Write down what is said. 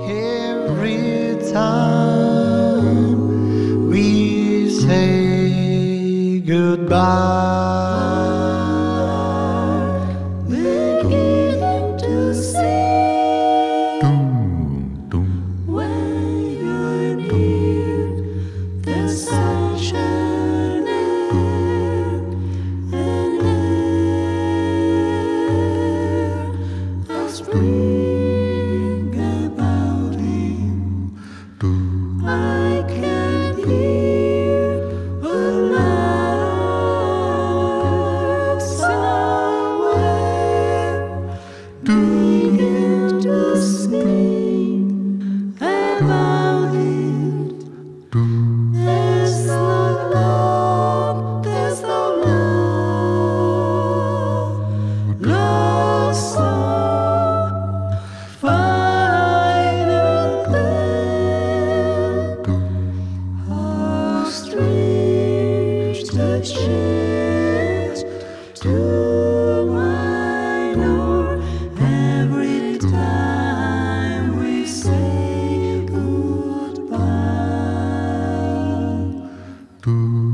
Every time we say goodbye, beginning to see when you're near the sunshine and air of spring about him. I can hear a lark somewhere begin to sing about it. There's no love, there's no love lost so finally. How strange the change to minor every time we say goodbye.